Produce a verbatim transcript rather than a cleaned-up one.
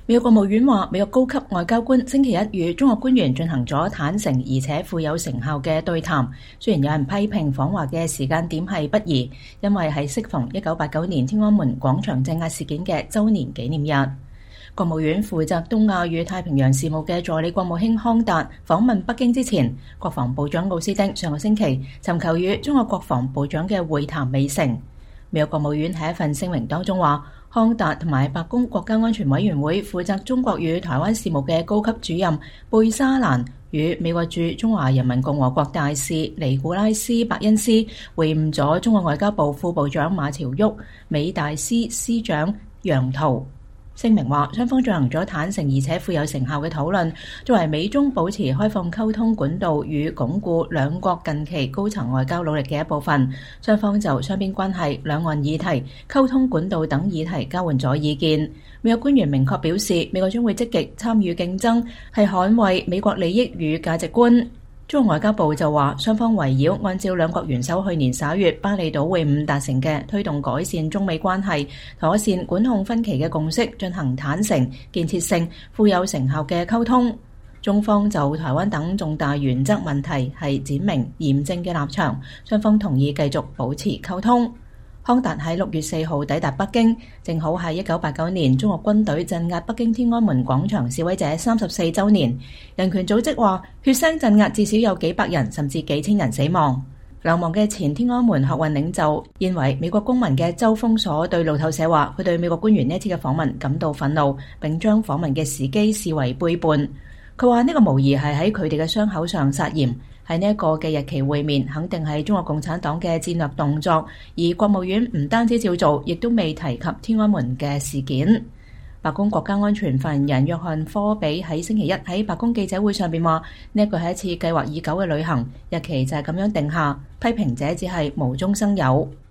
美國國務院話，美國高級外交官星期一與中國官員進行咗坦誠而且富有成效嘅對談。雖然有人批評訪華嘅時間點係不宜，因為係適逢一九八九年天安門廣場鎮壓事件嘅週年紀念日。國務院負責東亞與太平洋事務嘅助理國務卿康達訪問北京之前，國防部長奧斯汀上個星期尋求與中國國防部長嘅會談未成。美國國務院喺一份聲明當中話，康達同埋白宮國家安全委員會負責中國與台灣事務嘅高級主任貝沙蘭與美國駐中華人民共和國大使尼古拉斯·伯恩斯會晤咗中國外交部副部長馬朝旭、美大司司長楊濤。聲明話，雙方進行咗坦誠而且富有成效嘅討論，作為美中保持開放溝通管道與鞏固兩國近期高層外交努力嘅一部分。雙方就雙邊關係、兩岸議題、溝通管道等議題交換咗意見。美國官員明確表示，美國將會積極參與競爭，係捍衛美國利益與價值觀。中國外交部就話，雙方圍繞按照兩國元首去年十一月巴厘島會晤達成嘅推動改善中美關係、妥善管控分歧嘅共識，進行坦誠、建設性、富有成效嘅溝通。中方就台灣等重大原則問題係展明嚴正嘅立場，雙方同意繼續保持溝通。康達喺六月四號抵達北京，正好係一九八九年中國軍隊鎮壓北京天安門廣場示威者三十四週年。人權組織話，血腥鎮壓至少有幾百人甚至幾千人死亡。流亡嘅前天安門學運領袖現為美國公民嘅周鋒鎖對路透社話，佢對美國官員呢一次嘅訪問感到憤怒，並將訪問嘅時機視為背叛。佢話呢個無疑係喺佢哋嘅傷口上撒鹽。喺呢一個嘅日期會面，肯定係中國共產黨嘅戰略動作，而國務院唔單止照做，亦都未提及天安門嘅事件。白宮國家安全發言人約翰科比喺星期一喺白宮記者會上邊話，呢一個係一次計劃已久嘅旅行，日期就係咁樣定下，批評者只係無中生有。